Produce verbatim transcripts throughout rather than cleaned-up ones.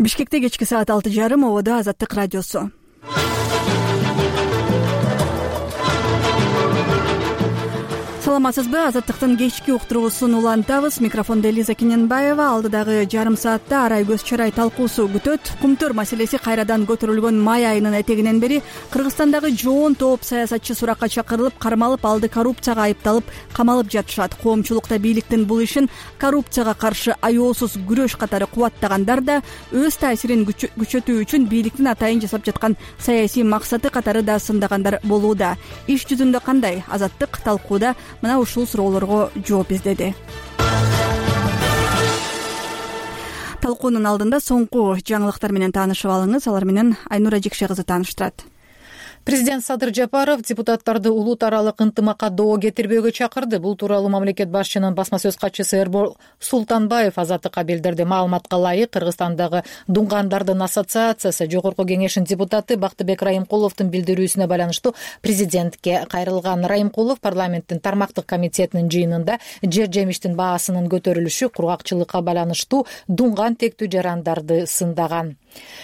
Бишкекте кечки саат алты жарым ободо Азаттык радиосу. Саламатсызбы? Азаттыктын кечки уктуруусун улантабыз. Микрофондо Элиза Кененбаева. Алдыдагы жарым саатта арай көз чарай талкуусу күтөт. Кумтөр маселеси кайрадан көтөрүлгөн май айынын этегинен бери Кыргызстандагы жоон топ саясатчы суракка чакырылып, кармалып алды, коррупцияга айыпталып, камалып жатышат. Коомчулукта бийликтин бул ишин коррупцияга каршы аеосуз күрөш катары кубаттагандар да өз таасирин күчөтүү үчүн бийликтин атайын жасап жаткан саясий максаты катары да сындагандар болууда. Иш жүзүндө кандай? Азаттык талкууда мына ушул суроолорго жооп издеди. Талкуунун алдында соңку жаңылыктар менен таанышып алыңыз. Алар менен Айнура Жекше кызы тааныштырат. Президент Садыр Жапаров депутаттарды улут аралык ынтымакка доо кетирбөөгө чакырды. Бул тууралуу мамлекет башчынын басма сөз катчысы Эрбол Султанбаев Азаттыкка билдирди. Маалыматка ылайык, Кыргызстандагы дуңгандардын ассоциациясы жогорку кеңешинин депутаты Бактыбек Райымкуловдун билдирүүсүнө байланыштуу президентке кайрылган. Райымкулов парламенттин тармактык комитетинин жыйынында жер жемиштин баасынын көтөрүлүшү, кургакчылыкка байланыштуу дуңган тектүү жарандарды сындаган.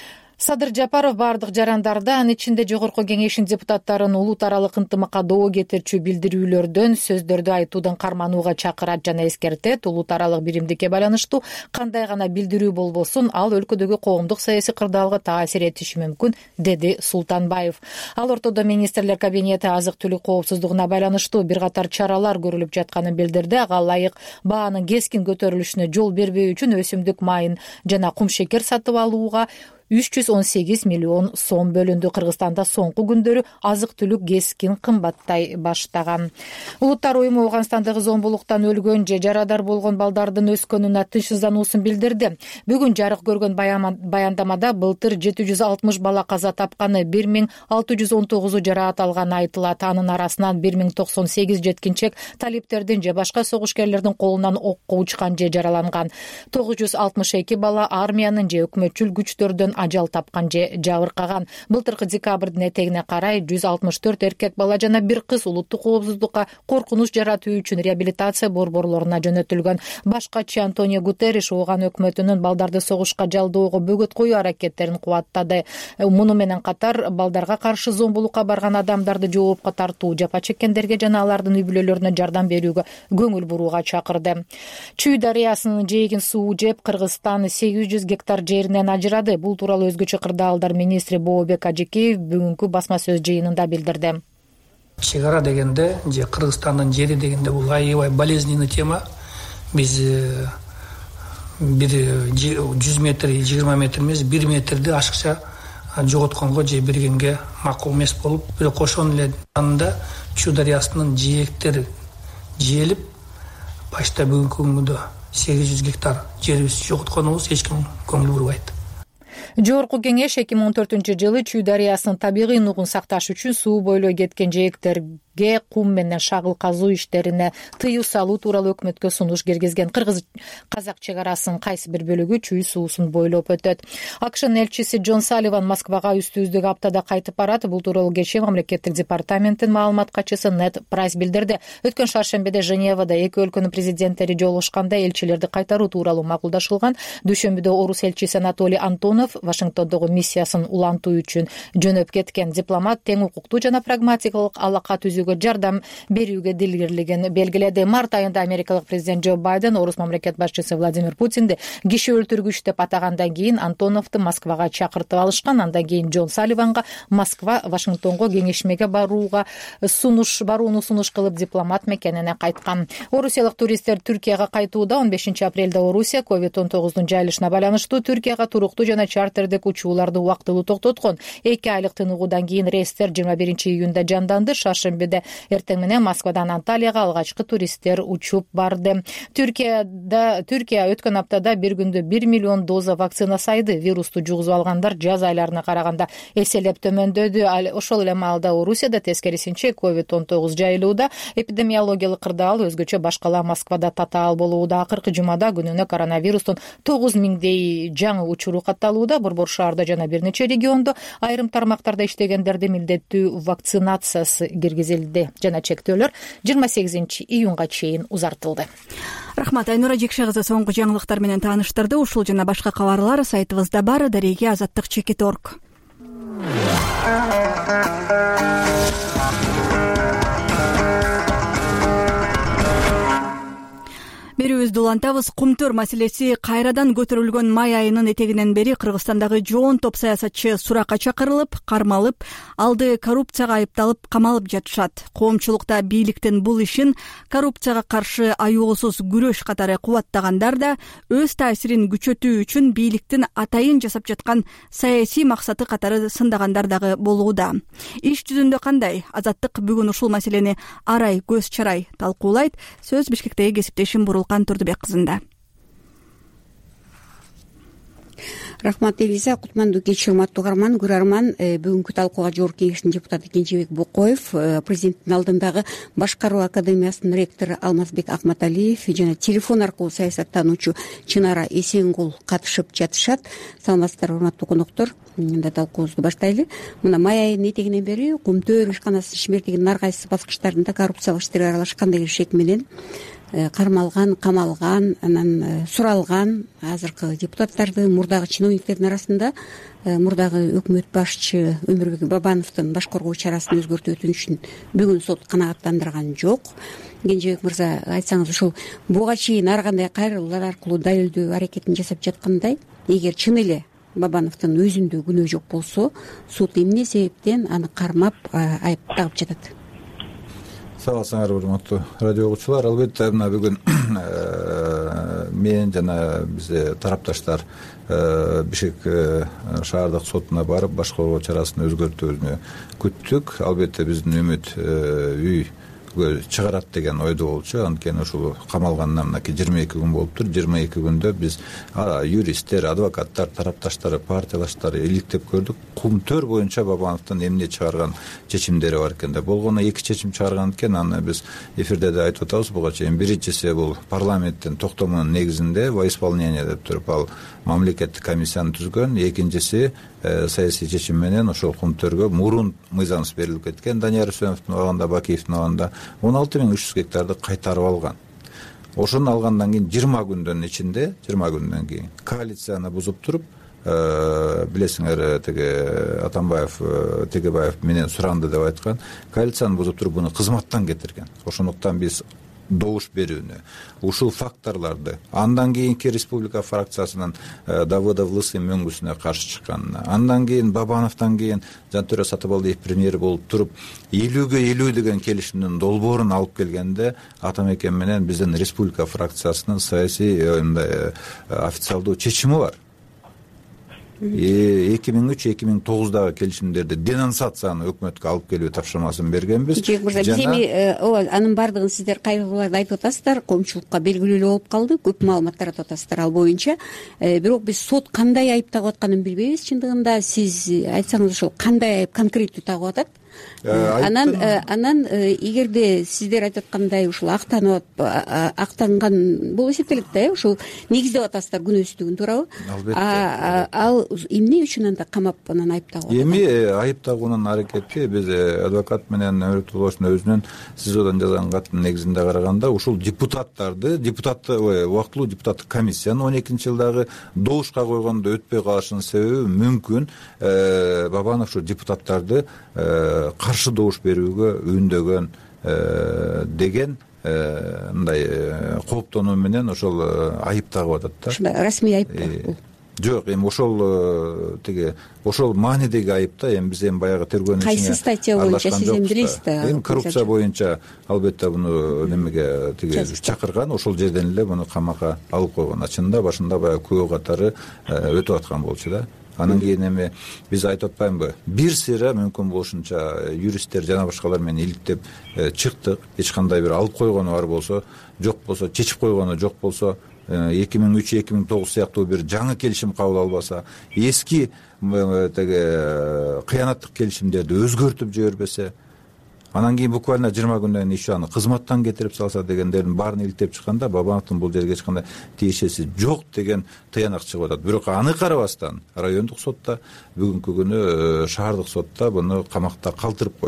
Садыр Жапаров бардык жарандарды, анын ичинде жогорку кеңештин депутаттарын улут аралык ынтымакка доо кетирчү билдирүүлөрдөн, сөздөрдү айтуудан карманууга чакырат жана эскертет. Улут аралык биримдикке байланыштуу кандай гана билдирүү болбосун, ал өлкөдөгү коомдук саясий кырдаалга таасир этиши мүмкүн, деди Султанбаев. Ал ортодо министрлер кабинети азык-түлүк коопсуздугуна байланыштуу бир катар чаралар көрүлүп жатканын билдирди. Ага ылайык баанын кескин көтөрүлүшүнө жол бербөө үчүн өсүмдүк майын жана кум шекер сатып алууга үч жүз он сегиз миллион сом бөлүндү. Кыргызстанда соңку күндөрү азык-түлүк кескин кымбаттай баштаган. Улуттар уюму Ооганстандагы зомбулуктан өлгөн же жарадар болгон балдардын өскөнүнө тынчсыздануусун билдирди. Бүгүн жарык көргөн баяндамада былтыр жети жүз алтымыш бала каза тапканы, бир миң алты жүз он тогузу жараат алганы айтылат. Анын арасынан бир миң токсон сегиз жеткинчек талиптердин же башка согушкерлердин колунан окко учкан же жараланган. тогуз жүз алтымыш эки бала армиянын же өкмөтчүл күчтөрдөн ажал тапкан же жабыркаган. Былтыркы декабрдын этегине карай жүз алтымыш төрт эркек бала жана бир кыз улуттук коопсуздукка коркунуч жаратуу үчүн реабилитация борборлоруна жөнөтүлгөн. Башкачы Антонио Гутерриш ооган өкмөтүнүн балдарды согушка жалдоого бөгөт коюу аракеттерин кубаттады. Муну менен катар балдарга каршы зомбулукка барган адамдарды жоопко тартуу, жапа чеккендерге жана алардын үй бүлөлөрүнө жардам берүүгө көңүл бурууга чакырды. Чүй дарыясынын жээгин суу жеп, Кыргызстан сегиз жүз гектар жеринен ажырады. Бул тууралуу өзгөчө кырдаалдар министри Бообек Ажекеев бүгүнкү басма сөз жыйынында билдирди. Чегара дегенде же Кыргызстандын жери дегенде бул аябай болезненный тема. Биз бир жүз метр, жыйырма метр эмес, бир метрди ашыкча жоготконго же бергенге макул эмес болуп, бирок ошонун эле жанында Чүй дарыясынын жээктери жээлип, башта бүгүнкү күндө сегиз жүз гектар жерибизди жоготконубуз эч ким көңүл бурбайт. Жогорку кеңеш эки миң он төртүнчү жылы Чүй дарыясынын табигый нугун сакташ үчүн суу бойлой кеткен жээктерге кум менен шагыл казуу иштерине тыюу салуу тууралуу өкмөткө сунуш киргизген. Кыргыз-казак чегарасынын кайсы бир бөлүгү Чүй суусун бойлоп өтөт. АКШнын элчиси Джон Салливан Москвага үстүбүздөгү аптада кайтып барат. Бул тууралуу кечээ мамлекеттик департаменттин маалымат катчысы Нед Прайс билдирди. Өткөн шаршембиде Женевада эки өлкөнүн президенттери жолугушканда элчилерди кайтаруу тууралуу макулдашылган. Дүйшөмбүдө орус элчиси Анатолий Антонов Вашингтондогу миссиясын улантуу үчүн жөнөп кеткен. Дипломат тең укуктуу жана прагматикалык алака түзүүгө жардам берүүгө дилгирлигин белгиледи. Март айында америкалык президент Джо Байден орус мамлекет башчысы Владимир Путинди киши өлтүргүч деп атагандан кийин Антоновду Москвага чакыртып алышкан. Андан кийин Джон Салливанга Москва Вашингтонго кеңешмеге барууга сунуш барууну сунуш кылып дипломат мекенине кайткан. Орусиялык туристтер Түркияга кайтууда. он бешинчи апрелде Орусия ковид он тогуздун жайылышына байланыштуу Түркияга туруктуу жана чартердик учууларды убактылуу токтоткон. эки айлык тыныгуудан кийин рейстер жыйырма биринчи июнда жанданды. Шаршембиде эртең менен Москвадан Анталияга алгачкы туристтер учуп барды. Түркияда Түркия өткөн аптада бир күндө бир миллион доза вакцина сайды. Вирусту жугузуп алгандар жаз айларына караганда эселеп төмөндөдү. Ошол эле маалда Орусияда тескерисинче ковид он тогуз жайылууда. Эпидемиологиялык кырдаал өзгөчө башкала Москвада татаал болууда. Акыркы жумада күнүнө коронавирустун тогуз миңдей жаңы учуру катталууда. Борбор шаарда жана бир нече региондо айрым тармактарда иштегендерди милдеттүү вакцинациясы киргизилди. берилди жана чектөөлөр жыйырма сегизинчи июнга чейин узартылды. Рахмат, Айнура Жекше кызы соңку жаңылыктар менен тааныштырды. Ушул жана башка кабарлар сайтыбызда бар. Дареге азаттык чекит точка орг. Берүүбүздү улантабыз. Кумтөр маселеси кайрадан көтөрүлгөн май айынын этегинен бери Кыргызстандагы жоон топ саясатчы суракка чакырылып, кармалып, алды коррупцияга айыпталып, камалып жатышат. Коомчулукта бийликтин бул ишин коррупцияга каршы аюусуз күрөш катары кубаттагандар да өз таасирин күчөтүү үчүн бийликтин атайын жасап жаткан саясий максаты катары сындагандар дагы болууда. Иш жүзүндө кандай? Азаттык бүгүн ушул маселени арай көз чарай талкуулайт. Сөз Бишкектеги кесиптешим Бурулкан Турдубек кызында. Рахмат, Элиза. Кутмандуу кеч, урматтуу угарман, көрөрман. Бүгүнкү талкууга Жогорку Кеңештин депутаты Кенжебек Бокоев, президенттин алдындагы Башкаруу академиясынын ректору Алмазбек Акматалиев жана телефон аркылуу саясаттануучу Чынара Эсенгул катышып жатышат. Саламатсыздар, урматтуу коноктор. Мында талкуубузду баштайлы. Мына май айынын этегинен бери Кумтөр ишканасынын Шимертигинин ар кайсы баскычтарында коррупциялык иштерге аралашкан деген шек менен кармалган, камалган, анан суралган азыркы депутаттарды, мурдагы чиновниктердин арасында мурдагы өкмөт башчы Өмүрбек Бабановдун баш коргоо чарасын өзгөртүү өтүнүшүн бүгүн сот канааттандырган жок. Кенжебек мырза, айтсаңыз, ушул буга чейин ар кандай кайрылуулар аркылуу далилдөө аракетин жасап жаткандай, эгер чын эле Бабановдун өзүндө күнөө жок болсо, суд эмне себептен аны кармап айыптап жатат? Саламатсыңар, урматтуу радио угуучулар. Албетте мына бүгүн мен жана бизде тарапташтар Бишкек шаардык сотуна барып баш коргоо чарасын өзгөртүүнү күттүк. Албетте биздин үмүт үй чыгарат деген ойдо болчу. Анткени ушул камалганына мынакей жыйырма эки күн болуптур. жыйырма эки күндө биз юристтер, адвокаттар, тарапташтары, партиялаштары иликтеп көрдүк. Кумтөр боюнча Бабановдун эмне чыгарган чечимдери бар экен деп. Болгону эки чечим чыгарган экен. Аны биз эфирде да айтып атабыз буга чейин. Биринчиси бул парламенттин токтомунун негизинде во исполнение деп туруп ал мамлекеттик комиссияны түзгөн. Экинчиси саясий чечим менен ошол Кумтөргө мурун мыйзамсыз берилип кеткен Данияр Үсөновдун убагында, Бакиевдин убагында он алты миң үч жүз гектарды кайтарып алган. Ошону алгандан кийин жыйырма күндүн ичинде, жыйырма күндөн кийин коалицияны бузуп туруп, билесиңер, теге Атамбаев, Тегебаев менен суранды деп айткан, коалицияны бузуп туруп буну кызматтан кетирген. Ошондуктан биз добуш берүүнү, ушул факторлорду андан кийинки республика фракциясынын Давыдов Лысый мөңгүсүнө каршы чыкканына, андан кийин Бабановдон кийин Жантөре Сатыбалдиев премьер болуп туруп элүүгө элүү деген келишимдин долбоорун алып келгенде Атамекен менен биздин республика фракциясынын саясий мындай официалдуу чечими бар. эки миң үч эки миң тогуздагы келишимдерди денонсацияны өкмөткө алып келүү тапшырмасын бергенбиз. Жек мырза, биз эми ооба анын бардыгын сиздер кайрылууларды айтып атасыздар, коомчулукка белгилүү эле болуп калды, көп маалыматтар айтып атасыздар ал боюнча. Бирок биз сот кандай айып тагып атканын билбейбиз. Чындыгында сиз айтсаңыз, ушул кандай айып конкреттүү тагып атат? Анан анан эгерде сиздер айтып аткандай ушул актанып актанган болуп эсептелет да, э, ушул негиздеп атасыздар күнөөсүздүгүн, туурабы? Ал эмне үчүн анда камап анан айыптагып атат? Эми айыптагуунун аракети биз адвокат менен Өмүрбек Тулгошдун өзүнүн СИЗОдон жазган каттын негизинде караганда ушул депутаттарды, депутатты убактылуу депутаттык комиссияны он экинчи жылдагы добушка койгондо өтпөй калышынын себеби мүмкүн Бабанов ушул депутаттарды каршы добуш берүүгө үндөгөн деген мындай кооптонуу менен ошол айып тагып атат да. Ушундай расмий айып бул. Жок, эми ошол теге ошол маанидеги айып да. Эми биз эми баягы тергөөнүн ичине кайсы статья боюнча сиз эми билесиз да? Эми коррупция боюнча албетте буну немеге теге чакырган, ошол жерден эле буну камакка алып койгон. Чынында башында баягы күбө катары өтүп аткан болчу да. Анан кийин эми биз айтып атпаймынбы, бир сыйра мүмкүн болушунча юристтер жана башкалар менен иликтеп чыктык. Эч кандай бир алып койгону бар болсо, жок болсо, чечип койгону жок болсо, эки миң үч эки миң тогуз сыяктуу бир жаңы келишим кабыл албаса, эски теге кыянаттык келишимдерди өзгөртүп жибербесе, анан кийин буквально жыйырма күндөн иши аны кызматтан кетирип салса дегендердин баарын иликтеп чыкканда Бабановдун бул жерге эч кандай тиешеси жок деген тыянак чыгып атат. Бирок аны карабастан райондук сотто, бүгүнкү күнү шаардык сотто буну камакта калтырып койду.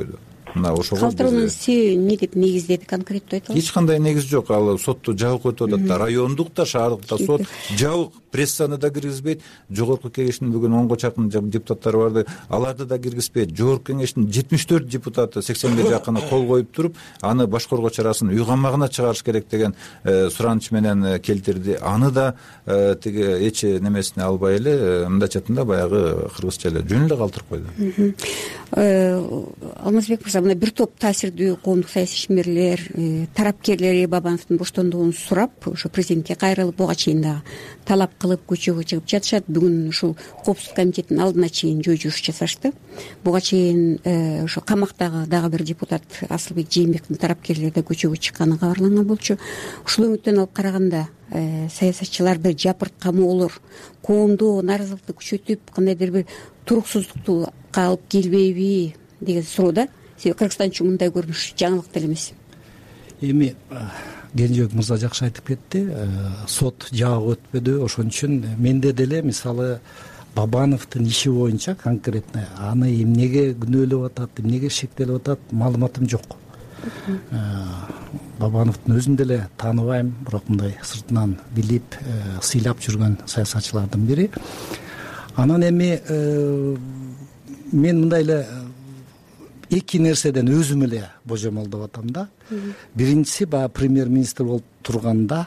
мына ошого калтыруунун себеби эмне деп негиздеди, конкреттүү айта аласызбы? эч кандай негиз жок. Ал сотто жабык өтүп атат да, райондук да, шаардык да сот жабык, прессаны да киргизбейт. Жогорку кеңештин бүгүн онго чакын депутаттары барды, аларды да киргизбейт. Жогорку кеңештин жетимиш төрт депутаты сексенге жакыны кол коюп туруп, аны башкаруу чарасын үй камагына чыгарыш керек деген сураныч менен келтирди. Аны да тиги эч немесине албай эле мындайча айтканда баягы кыргызча эле жөн эле калтырып койду. Алмазбек мырза, мына бир топ таасирдүү коомдук саясий ишмерлер, тарапкерлери Бабановдун боштондугун сурап, ошо президентке кайрылып, буга чейин дагы талап кылып көчөгө чыгып жатышат. Бүгүн ушул коопсуздук комитетинин алдына чейин жөө жүрүш жасашты. Буга чейин ошо камактагы дагы бир депутат Асылбек Жээнбектин тарапкерлери да көчөгө чыкканы кабарланган болчу. Ушул өңүттөн алып караганда саясатчыларды жапырт камоолор коомдо нааразылыкты күчөтүп, кандайдыр бир туруксуздукту алып келбейби деген суроо да. Себеби Кыргызстан үчүн мындай көрүнүш жаңылык деле эмес. Эми Кенжебек мырза жакшы айтып кетти. Сот жабык өтпөдү, ошон үчүн менде деле мисалы Бабановдун иши боюнча конкретно аны эмнеге күнөөлөп атат, эмнеге шектелип атат маалыматым жок. Бабановдун өзүн деле тааныбайм, бирок мындай сыртынан билип, сыйлап жүргөн саясатчылардын бири. Анан эми мен мындай эле эки нерседен өзүм эле божомолдоп атам да. Биринчиси баягы премьер-министр болуп турганда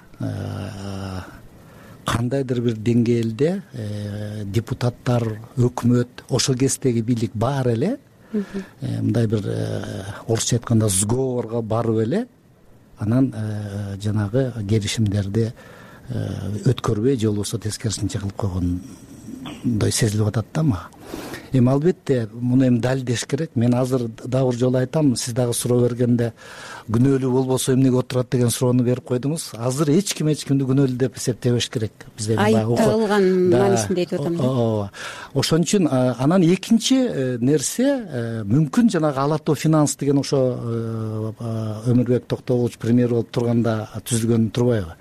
кандайдыр бир деңгээлде депутаттар, өкмөт, ошол кездеги бийлик баары эле мындай бир орусча айтканда сговорго барып эле анан жанагы келишимдерди өткөрбөй же болбосо тескерисинче кылып койгондой сезилип атат да мага. Эми албетте муну эми далилдеш керек. Мен азыр дагы бир жолу айтам, сиз дагы суроо бергенде күнөөлүү болбосо эмнеге отурат деген суроону берип койдуңуз. Азыр эч ким эч кимди күнөөлүү деп эсептебеш керек. Бизде айыпталган маанисинде айтып атам да. Ооба. Ошон үчүн анан экинчи нерсе мүмкүн жанагы Ала Тоо Финанс деген ошо Өмүрбек Токтоболович премьер болуп турганда түзүлгөн турбайбы?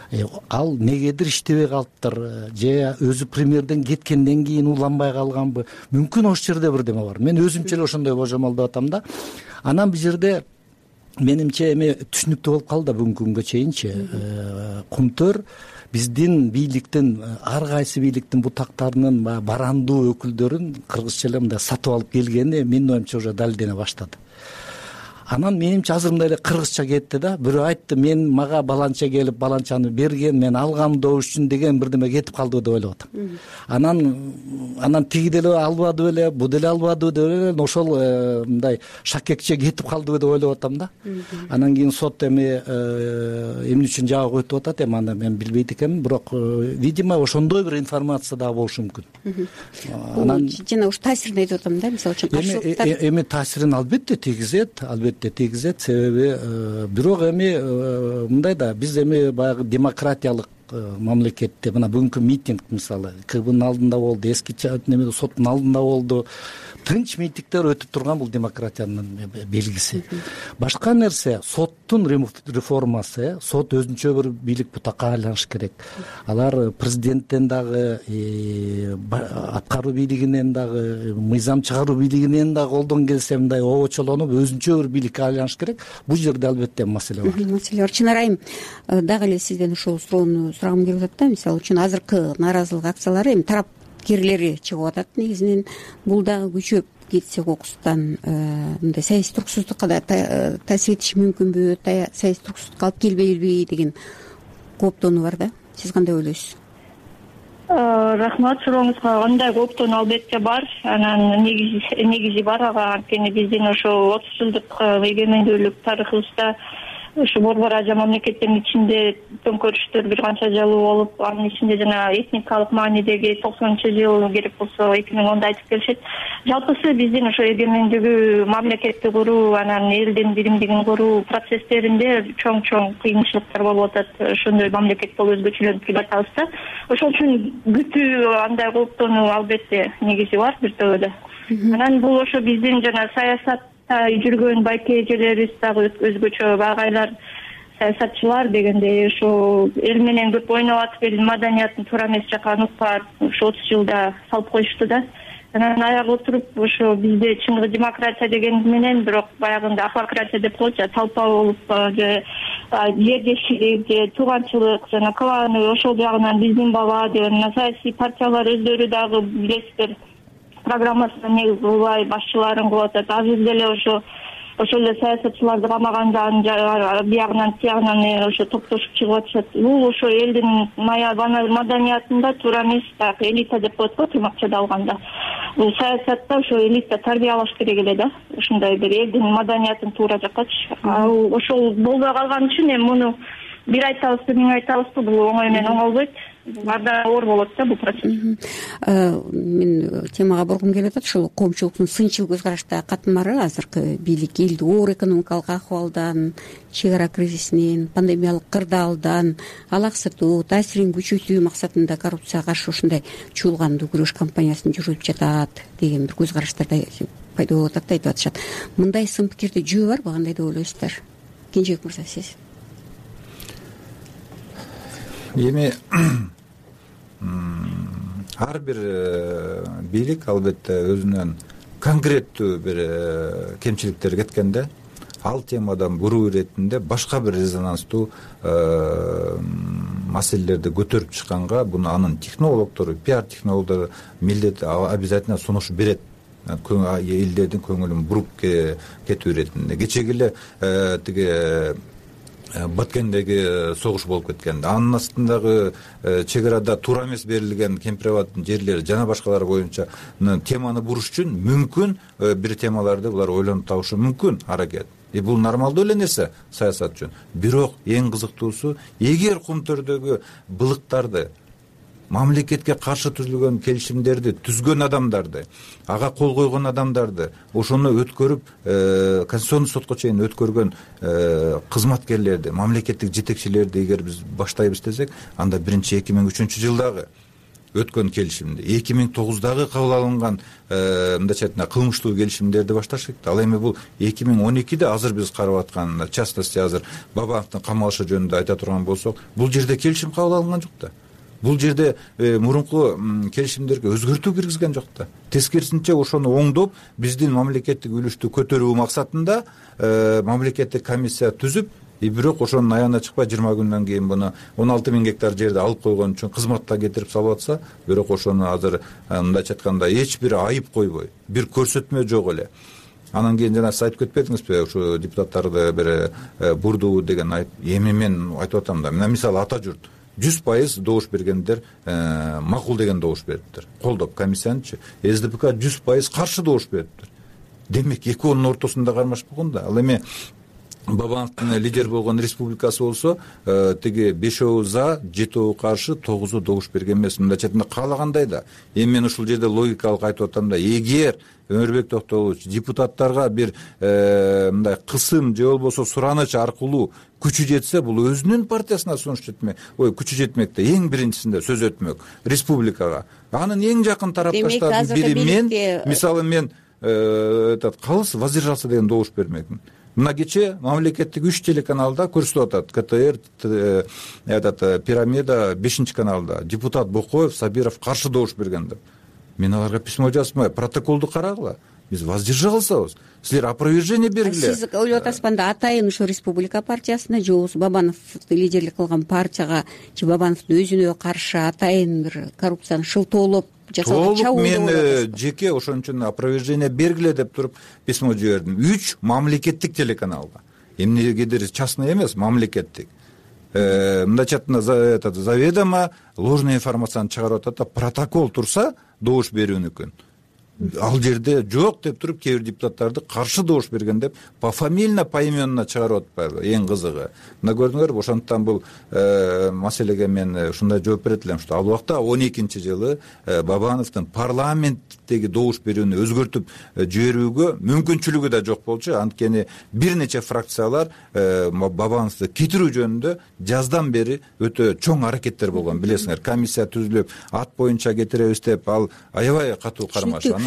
Ал негедир иштебей калыптыр же өзү премьерден кеткенден кийин уланбай калганбы? Мүмкүн ошол жерде бирдеме бар. Мен өзүмчө эле ошондой божомолдоп атам да. Анан бул жерде менимче эми түшүнүктүү болуп калды бүгүнкү күнгө чейинчи. Кумтөр биздин бийликтин ар кайсы бийликтин бутактарынын барандуу өкүлдөрүн кыргызча эле мындай сатып алып келгени менин оюмча уже далилдене баштады. Анан менимче азыр мындай эле кыргызча кетти да. Бирөө айтты, мен мага баланча келип баланчаны берген, мен алгам да үчүн деген бирдеме кетип калды деп ойлоп атам. Анан анан тиги деле албады беле, бу деле албады деле, ошол мындай шакекче кетип калдыбы деп ойлоп атам да. Анан кийин сот эми эмне үчүн жабык өтүп атат, эми аны мен билбейт экенмин, бирок видимо ошондой бир информация да болушу мүмкүн. Анан жана ушу таасирин айтып атам да, мисалы үчүн каршылыктар. Эми таасирин албетте тийгизет, албетте тийгизет, себеби бирок эми мындай да, биз эми баягы демократиялык мамлекетте мына бүгүнкү митинг мисалы КБнын алдында болду, эски неме соттун алдында болду. Тынч митингдер өтүп турган бул демократиянын белгиси. Башка нерсе соттун реформасы, сот өзүнчө бир бийлик бутакка айланыш керек. Алар президенттен дагы, аткаруу бийлигинен дагы, мыйзам чыгаруу бийлигинен дагы колдон келсе мындай обочолонуп өзүнчө бир бийликке айланыш керек. Бул жерде албетте маселе бар. Маселе бар. Чынар айым, дагы эле сизден ушул суроону сурагым келип атат да. Мисалы үчүн азыркы нааразылык акциялары эми тарап керлери чыгып атат негизинен. Бул дагы күчөп кетсе кокустан мындай саясий туруксуздукка да таасир этиши мүмкүнбү, саясий туруксуздукка алып келбейби деген кооптонуу бар да. Сиз кандай ойлойсуз? Рахмат сурооңузга. Андай кооптонуу албетте бар. Анан негизи негизи бар ага. Анткени биздин ошо отуз жылдык эгемендүүлүк тарыхыбызда ушу борбор ажа мамлекеттердин ичинде төңкөрүштөр бир канча жылуу болуп, анын ичинде жана этникалык маанидеги токсонунчу жыл керек болсо эки миң онда айтып келишет. Жалпысы биздин ошо эгемендүүлүгү мамлекетти куруу, анан элдин биримдигин куруу процесстеринде чоң-чоң кыйынчылыктар болуп атат. Ошондой мамлекет болуп өзгөчөлөнүп келе атабыз да. Ошол үчүн күтүү, андай кооптонуу албетте негизи бар бир төбөдө. Анан бул ошо биздин жана саясат жүргөн байке эжелерибиз дагы өзгөчө багайлар саясатчылар дегендей ошо эл менен көп ойноп атып элдин маданиятын туура эмес жака унутпай ушу отуз жылда салып коюшту да. Анан аяга отуруп ошо бизде чыныгы демократия деген менен бирок баягындай апократия деп коет, же толпа болуп же жердешилик же тууганчылык жана кланы ошол жагынан биздин бала деген саясий партиялар өздөрү дагы билесиздер программасына негиз кылбай башчыларын кылып атат. Азыр деле ошо ошол эле саясатчыларды камагандан биягынан тиягынан ошо топтошуп чыгып атышат. Бул ошо элдин маданиятында туура эмес, так элита деп коет го тырнакчада алганда. Бул саясатта ошо элита тарбиялаш керек эле да, ушундай бир элдин маданиятын туура жаккачы. Ал ошол болбой калган үчүн эми муну бир айтабызбы, миң айтабызбы, бул оңой менен оңолбойт. Ар дагы оор болот да бул процесс. Мен темага бургум келип атат, ушул коомчулуктун сынчыл көз карашта катмары азыркы бийлик элди оор экономикалык акыбалдан, чек ара кризисинен, пандемиялык кырдаалдан алаксытуу, таасирин күчөтүү максатында коррупцияга каршы ушундай чуулгандуу күрөш кампаниясын жүргүзүп жатат деген бир көз караштар пайда болуп атат да айтып атышат. Мындай сын пикирде жөө барбы, кандай деп ойлойсуздар? Кенжебек мырза, сиз? Эми ар бир бийлик албетте өзүнөн конкреттүү бир кемчиликтер кеткенде ал темадан буруу иретинде башка бир резонанстуу маселелерди көтөрүп чыкканга буну анын технологдору, пиар технологдору милдет обязательно сунуш берет. Элдердин көңүлүн буруп кетүү иретинде. Кечеги эле тиги Баткендеги согуш болуп кеткен. Анын астындагы чек арада туура эмес берилген кемпирабаддын жерлери жана башкалар боюнча теманы буруш үчүн мүмкүн бир темаларды булар ойлонуп табышы мүмкүн аракет. И бул нормалдуу эле нерсе саясат үчүн. Бирок эң кызыктуусу, эгер кумтөрдөгү былыктарды, мамлекетке каршы түзүлгөн келишимдерди түзгөн адамдарды, ага кол койгон адамдарды, ошону өткөрүп конституциондук сотко чейин өткөргөн кызматкерлерди, мамлекеттик жетекчилерди эгер биз баштайбыз десек, анда биринчи эки миң үчүнчү жылдагы өткөн келишимди, эки миң тогуздагы кабыл алынган мындайча айтканда кылмыштуу келишимдерди башташ керек. Ал эми бул эки миң он экиде азыр биз карап аткан, в частности азыр Бабановдун камалышы жөнүндө айта турган болсок, бул жерде келишим кабыл алынган жок да. Бул жерде мурунку келишимдерге өзгөртүү киргизген жок да. Тескерисинче ошону оңдоп, биздин мамлекеттик үлүштү көтөрүү максатында мамлекеттик комиссия түзүп, и бирок ошонун аягына чыкпай жыйырма күндөн кийин буну он алты миң гектар жерди алып койгон үчүн кызматка кетирип салып атса, бирок ошону азыр мындайча айтканда эч бир айып койбой, бир көрсөтмө жок эле. Анан кийин жана сиз айтып кетпедиңизби, ушу депутаттарды бир бурдуу деген айып. Эми мен айтып атам да, мына мисалы ата журт жүз пайыз добуш бергендер макул деген добуш бериптир. Колдоп комиссиянычы. СДПК жүз пайыз каршы добуш бериптир. Демек экөөнүн ортосунда кармаш болгон да. Ал эми Бабановдун лидер болгон республикасы болсо, тиги бешөө за, жетөө каршы, тогузу добуш берген эмес. Мындайча айтканда каалагандай да. Эми мен ушул жерде логикалык айтып атам да, эгер Өмүрбек Токтогулович депутаттарга бир мындай кысым же болбосо сураныч аркылуу күчү жетсе, бул өзүнүн партиясына сунуш жетмек, ой, күчү жетмекте эң биринчисинде сөз өтмөк республикага. Анын эң жакын тарапташтардын бири мен, мисалы мен этот калыс воздержался деген добуш бермекмин. Мына кече мамлекеттик үч телеканалда көрсөтүп атат. КТР, этот Пирамида бешинчи каналда депутат Бокоев, Сабиров каршы добуш берген деп. Мен аларга письмо жазмай, протоколду карагыла. Биз воздержалсабыз. Силер опровержение бергиле. Сиз ойлоп атасызбы, атайын ушу республика партиясына же болбосо Бабановду лидерлик кылган партияга же Бабановдун өзүнө каршы атайын бир коррупцияны шылтоолоп жасалган чабуул? Мен жеке ошон үчүн опровержение бергиле деп туруп письмо жибердим. үч мамлекеттик телеканалга. Эмнегедир частный эмес, мамлекеттик. Мындайча айтканда заведомо ложный информацияны чыгарып атат да, протокол турса добуш берүүнүкүн. Ал жерде жок деп туруп кээ бир депутаттарды каршы добуш берген деп пофамильно, поименно чыгарып атпайбы? Эң кызыгы. Мына көрдүңөрбү, ошондуктан бул маселеге мен ушундай жооп берет элем, что ал убакта он экинчи жылы Бабановдун парламенттеги добуш берүүнү өзгөртүп жиберүүгө мүмкүнчүлүгү да жок болчу. Анткени бир нече фракциялар Бабановду кетирүү жөнүндө жаздан бери өтө чоң аракеттер болгон, билесиңер. Комиссия түзүлүп, ат боюнча кетиребиз деп, ал аябай катуу кармаш.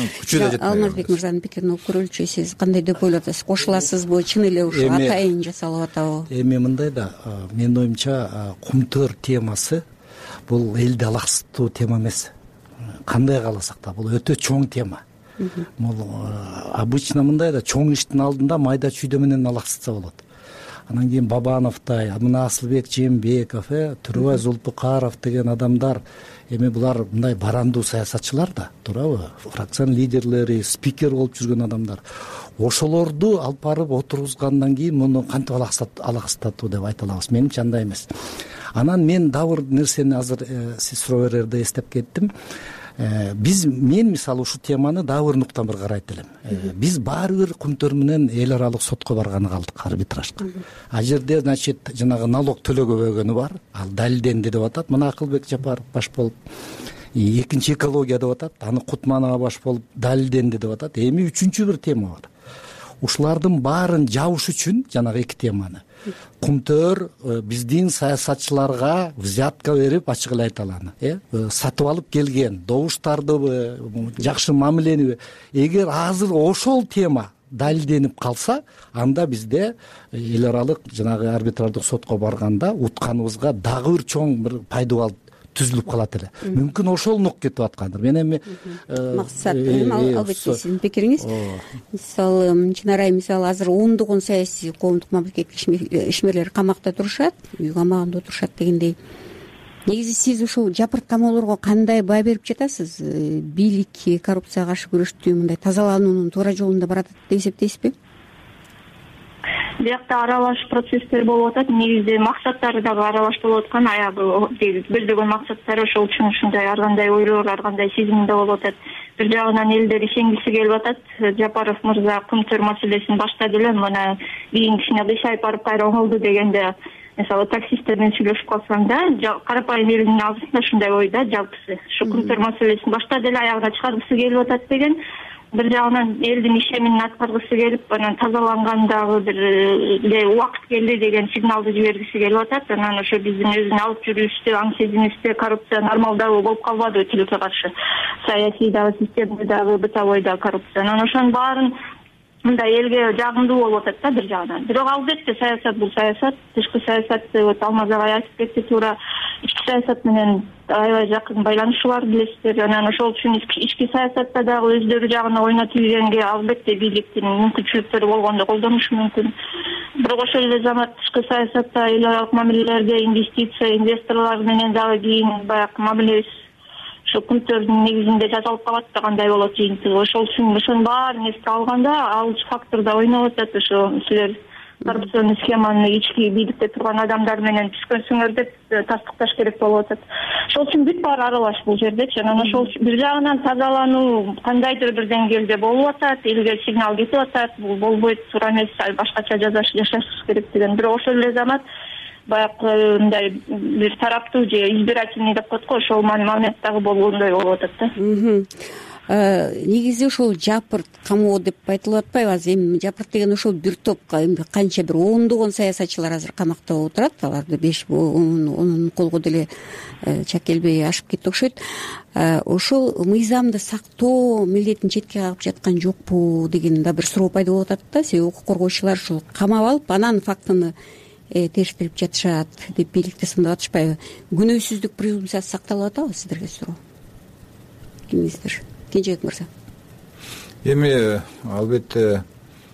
күчү да жетпей алмазбек мырзанын пикирин угуп көрөлүчү. Сиз кандай деп ойлоп атасыз? Кошула аласызбы? Чын эле ушу атайын жасалып атабы? Эми мындай да, менин оюмча кумтөр темасы бул элди алаксытуу тема эмес. Кандай кааласак да бул өтө чоң тема. Бул обычно мындай да, чоң иштин алдында майда чүйдө менен алаксытса болот. Анан кийин Бабановдай, мына Асылбек Жээнбеков, э, Турубай Зулпукаров деген адамдар, эми булар мындай барандуу саясатчылар да, туурабы? Фракциянын лидерлери, спикер болуп жүргөн адамдар. Ошолорду алып барып отургузгандан кийин муну кантип алаксытатуу деп айта алабыз? Менимче андай эмес. Анан мен дагы бир нерсени азыр сиз суроо берерде эстеп кеттим. Биз мен мисалы ушул теманы дагы бир нуктан бир карайт элем. Биз баары бир кумтөр менен эл аралык сотко барганы калдык, арбитражга. А жерде, значит, жанагы налог төлөгөбөгөнү бар, ал далилденди деп атат. Мына Акылбек Жапаров баш болуп, экинчи экология деп атат, аны Кутманова баш болуп далилденди деп атат. Эми үчүнчү бир тема бар. Ушулардын баарын жабыш үчүн жанагы эки теманы кумтөр биздин саясатчыларга взятка берип, ачык эле айта алам, э сатып алып келген добуштардыбы, жакшы мамилениби, эгер азыр ошол тема далилденип калса, анда бизде эл аралык жанагы арбитраждык сотко барганда утканыбызга дагы бир чоң бир пайдубал түзүлүп калат эле. Мүмкүн ошол нук кетип аткандыр. Мен эми максат, албетте сиздин пикириңиз. Мисалы, Чынарай мисалы азыр ондогон саясий коомдук мамлекеттик ишмерлер камакта турушат, үй камагында отурушат дегендей. Негизи сиз ушул жапырт камоолорго кандай баа берип жатасыз? Бийлик коррупцияга каршы күрөштү мындай тазалануунун туура жолунда баратат деп эсептейсизби? Биякта аралаш процесстер болуп атат. Негизи максаттары дагы аралаш болуп аткан. Аягы көздөгөн максаттары ошол үчүн ушундай ар кандай ойлор, ар кандай сезимде болуп атат. Бир жагынан элдер ишенгиси келип атат. Жапаров мырза кумтөр маселесин баштады эле, мына кийинкисине кыйшайып барып кайра оңолду дегенде, мисалы таксисттер менен сүйлөшүп калсаң да, карапайым элдин алдында ушундай ойда жалпысы. Ушу кумтөр маселесин баштады эле, аягына чыгаргысы келип атат деген. Бир жагынан элдин ишемин аткаргысы келип, анан тазалангандагы бир эле убакыт келди деген сигналды жибергиси келип атат. Анан ошо биздин өзүн алып жүрүүбүздө, аң сезимибизде коррупция нормалдуу болуп калбадыбы тилекке каршы. Саясий дагы, система дагы, бытовой дагы коррупция. Анан ошонун баарын мындай элге жагымдуу болуп атат да бир жагынан. Бирок албетте саясат бул саясат, тышкы саясатты вот Алмаз агай айтып кетти, туура ички саясат менен аябай жакын байланышы бар, билесиздер. Анан ошол үчүн ички саясатта дагы өздөрү жагына ойноп тийгенге албетте бийликтин мүмкүнчүлүктөрү болгондо колдонушу мүмкүн. Бирок ошол эле замат тышкы саясатта эл аралык мамилелерде инвестиция, инвесторлор менен дагы кийин баягы мамилебиз ошо кумтөрдүн негизинде жасалып калат да кандай болот жыйынтыгы. Ошол үчүн ошонун баарын эске алганда ал фактор да ойноп атат. Ошо силер коррупционный схеманы ички бийликте турган адамдар менен түшкөнсүңөр деп тастыкташ керек болуп атат. Ошол үчүн бүт баары аралаш бул жердечи. Анан ошол бир жагынан тазалануу кандайдыр бир деңгээлде болуп атат, элге сигнал кетип атат, бул болбойт, туура эмес, башкача жашашыбыз керек деген. Бирок ошол эле замат баягы мындай бир тараптуу же избирательный деп коет го, ошол момент дагы болгондой болуп атат да. Негизи ушул жапырт камоо деп айтылып атпайбы? Азыр эми жапырт деген ошол бир топ канча бир ондогон саясатчылар азыр камакта отурат. Аларды беш онун колго деле чак келбей ашып кетти окшойт. Ошол мыйзамды сактоо милдетин четке кагып жаткан жокпу деген да бир суроо пайда болуп атат да. Себеби укук коргоочулар ушул камап алып, анан фактыны териштирип жатышат деп бийликти сындап атышпайбы? Күнөөсүздүк презумпциясы сакталып атабы сиздерге суроо? Кимиңиздер? Кенжебек мырза. Эми албетте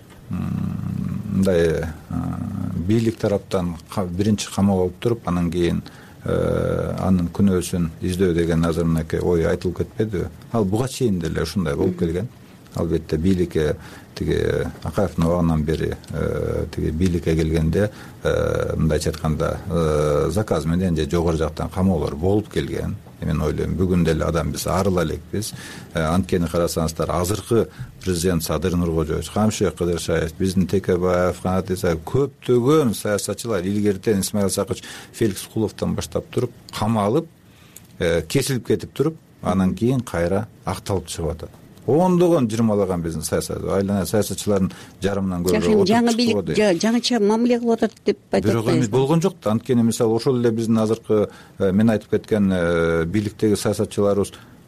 мындай бийлик тараптан биринчи камап алып туруп, анан кийин анын күнөөсүн издөө деген азыр мынакей ой айтылып кетпедиби? Ал буга чейин деле ушундай болуп келген. Албетте бийликке тиги Акаевдин убагынан бери тиги бийликке келгенде мындайча айтканда заказ менен же жогору жактан камоолор болуп келген. Мен ойлойм, бүгүн деле адам биз арыла элекпиз. Анткени карасаңыздар, азыркы президент Садыр Нуркожоевич, Камшыбек Кыдыршаев, биздин Текебаев, Канат Исаев, көптөгөн саясатчылар илгертен Исмаил Сакыч, Феликс Куловдон баштап туруп камалып, кесилип кетип туруп, анан кийин кайра акталып чыгып атат. Ондогон жырмалаган биздин саясат айлана саясатчылардын жарымынан көрө жаңы бийлик жаңыча мамиле кылып атат деп айтып атпайбызбы? Бирок эми болгон жок да. Анткени мисалы ошол эле биздин азыркы мен айтып кеткен бийликтеги саясатчыларыбыз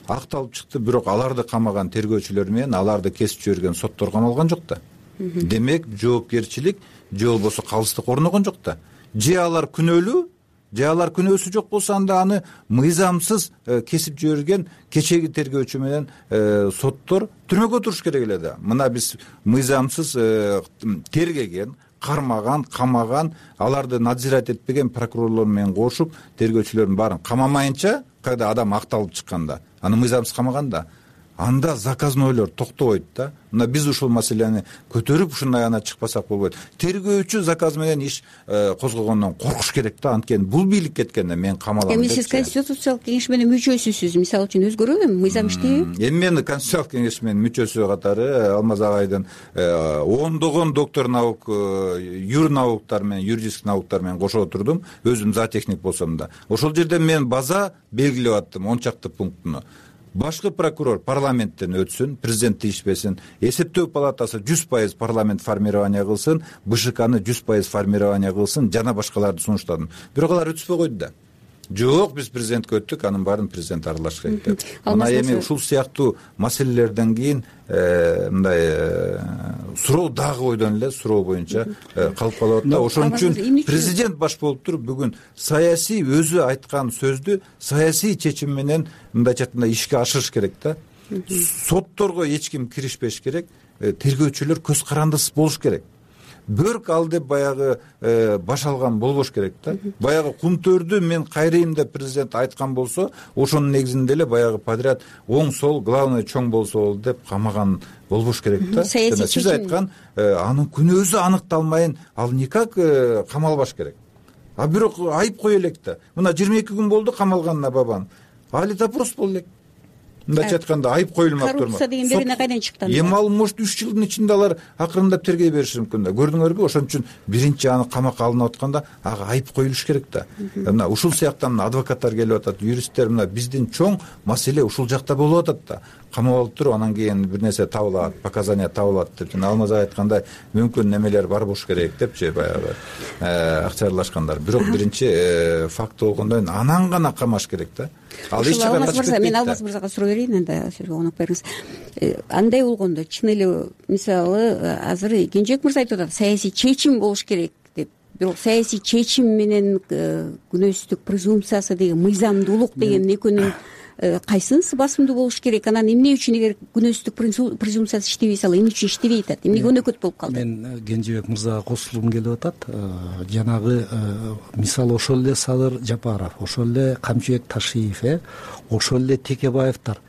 акталып чыкты, бирок аларды камаган тергөөчүлөр менен аларды кесип жиберген соттор камалган жок да. Демек жоопкерчилик же болбосо калыстык орногон жок да. Же алар күнөөлүү, же алар күнөөсү жок болсо анда аны мыйзамсыз кесип жиберген кечеги тергөөчү менен соттор түрмөгө туруш керек эле да. Мына биз мыйзамсыз тергеген, кармаган, камаган, аларды надзирать этпеген прокурорлор менен кошуп тергөөчүлөрдүн баарын камамайынча, кайда адам акталып чыкканда, аны мыйзамсыз камаганда, анда заказнойлор токтобойт да. Мына биз ушул маселени көтөрүп ушундай ана чыкпасак болбойт. Тергөөчү заказ менен иш козгогондон коркуш керек да. Анткени бул бийлик кеткенде мен камалам. Эми сиз конституциялык кеңеш менен мүчөсүсүз, мисалы үчүн өзгөрөбү эми мыйзам иштейби? Эми мен конституциялык кеңеш менен мүчөсү катары Алмаз агайдын ондогон доктор наук, юр науктар менен, юридический науктар менен кошо отурдум. Өзүм зоотехник болсом да. Ошол жерде мен база белгилеп аттым он чакты пунктуну. Башкы прокурор парламенттен өтсүн, президент тийишпесин, эсептөө палатасы жүз пайыз парламент формирование кылсын, БШКны жүз пайыз формирование кылсын, жана башкаларды сунуштадым. Бирок алар өтүшпөй койду да. Жок, биз президентке өттүк, анын баарын президент аралаш керек деп. Мына эми ушул сыяктуу маселелерден кийин мындай суроо дагы ойдон эле суроо боюнча калып калып атат да. Ошон үчүн президент баш болуп туруп бүгүн саясий өзү айткан сөздү саясий чечим менен мындайча айтканда ишке ашырыш керек да. Сотторго эч ким киришпеш керек, тергөөчүлөр көз карандысыз болуш керек. Бөрк ал деп баягы баш алган болбош керек да. Баягы кумтөрдү мен кайрыйм деп президент айткан болсо, ошонун негизинде эле баягы подряд оң сол главный чоң болсо болду деп камаган болбош керек да. Жана сиз айткан анын күнөөсү аныкталмайын ал никак камалбаш керек. А бирок айып кое элек да. Мына жыйырма эки күн болду камалганына бабам. Али допрос болду элек. Мындайча айтканда айып коюлмак турмак. Коррупция деген берине кайдан чыкты? Эми ал может үч жылдын ичинде алар акырындап тергей бериши мүмкүн да. Көрдүңөрбү? Ошон үчүн биринчи аны камакка алынып атканда ага айып коюлуш керек да. Мына ушул сыяктан адвокаттар келип атат, юристтер, мына биздин чоң маселе ушул жакта болуп атат да. Камап алып туруп анан кийин бир нерсе табылат, показания табылат деп жана Алмаз айткандай мүмкүн немелер бар болуш керек депчи баягы акчарлашкандар. Бирок биринчи факт болгондон кийин анан гана камаш керек да. Ал эч жакка качып кетпейт. Мен Алмаз мырзага суроо берейин, анда сизге конок бериңиз. Андай болгондо чын эле мисалы азыр Кенжебек мырза айтып атат, саясий чечим болуш керек деп. Бирок саясий чечим менен күнөөсүздүк презумпциясы деген мыйзамдуулук деген экөөнүн кайсынысы басымдуу болуш керек? Анан эмне үчүн эгер күнөөсүздүк презумпциясы иштебей калса, эмне үчүн иштебей атат? Эмнеге өнөкөт болуп калды? Мен Кенжебек мырзага кошулгум келип атат. Жанагы мисалы ошол эле Садыр Жапаров, ошол эле Камчыбек Ташиев, э, ошол эле Текебаевдер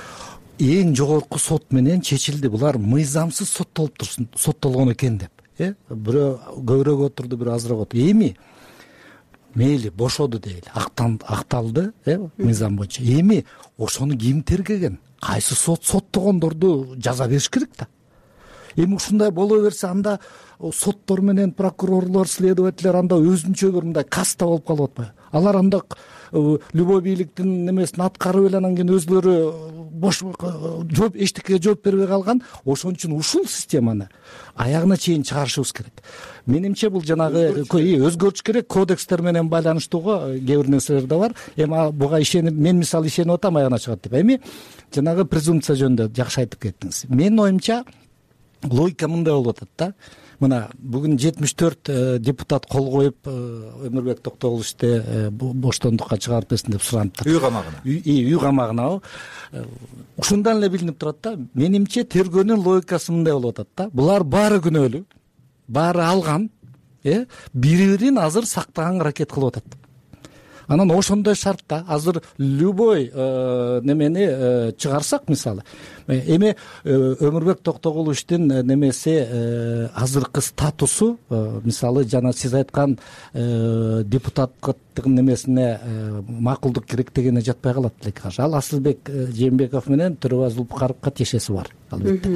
эң жогорку сот менен чечилди. Булар мыйзамсыз соттолуп турсун, соттолгон экен деп. Э, бирөө көбүрөөк отурду, бирөө азыраак отурду. Эми мейли бошоду дейли, акталды, э, мыйзам боюнча. Эми ошону ким тергеген? Кайсы сот соттогондорду жаза бериш керек да. Эми ушундай боло берсе, анда соттор менен прокурорлор, следовательдер анда өзүнчө бир мындай каста болуп калып атпайбы? Алар анда любой бийликтин немесин аткарып эле анан кийин өзлөрү бош жооп эчтекеге жооп бербей калган. Ошон үчүн ушул системаны аягына чейин чыгарышыбыз керек. Менимче бул жанагы өзгөртүш керек, кодекстер менен байланыштууга кээ бир нерселер да бар. Эми буга ишенип, мен мисалы ишенип атам аягына чыгат деп. Эми жанагы презумпция жөнүндө жакшы айтып кеттиңиз. Менин оюмча логика мындай болуп атат да. Мына бүгүн жетимиш төрт депутат кол коюп Өмүрбек Токтогуловичти боштондукка чыгарып берсин деп сураныптыр. Үй камагына. Үй камагына. Ушундан эле билинип турат да. Менимче тергөөнүн логикасы мындай болуп атат да. Булар баары күнөөлүү, баары алган, э, бири-бирин азыр сактаганга аракет кылып атат. Анан ошондой шартта азыр любой немени чыгарсак, мисалы эми Өмүрбек Токтогуловичтин немеси азыркы статусу, мисалы жана сиз айткан депутаттык немесине макулдук керек дегене жатпай калат элек. Ал Асылбек Жээнбеков менен Төрөбай Зулпукаровго тиешеси бар албетте.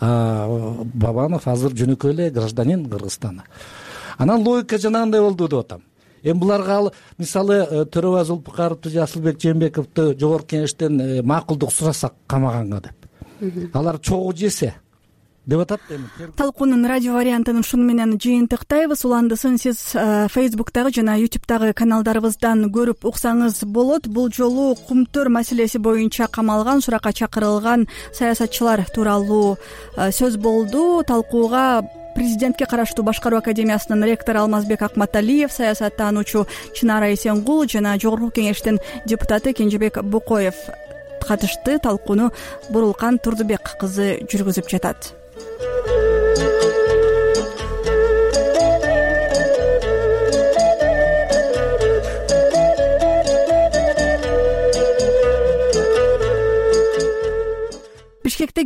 Бабанов азыр жөнөкөй эле гражданин Кыргызстана. Анан логика жанагындай болду деп атам. Эми буларга мисалы Төрөбай Зулпукаровду же Асылбек Жээнбековду жогорку кеңештен макулдук сурасак камаганга деп. Алар чогуу жесе, деп атат эми талкуунун радио вариантын ушуну менен жыйынтыктайбыз. Уландысын сиз Facebook'тагы жана YouTube'дагы каналдарыбыздан көрүп уксаңыз болот. Бул жолу Кумтөр маселеси боюнча камалган, суракка чакырылган саясатчылар тууралуу сөз болду. Талкууга президентке караштуу башкаруу академиясынын ректору Алмазбек Акматалиев, саясаттануучу Чынара Эсенгул жана жогорку кеңештин депутаты Кенжебек Бокоев катышты. Талкууну Бурулкан Турдубек кызы жүргүзүп жатат.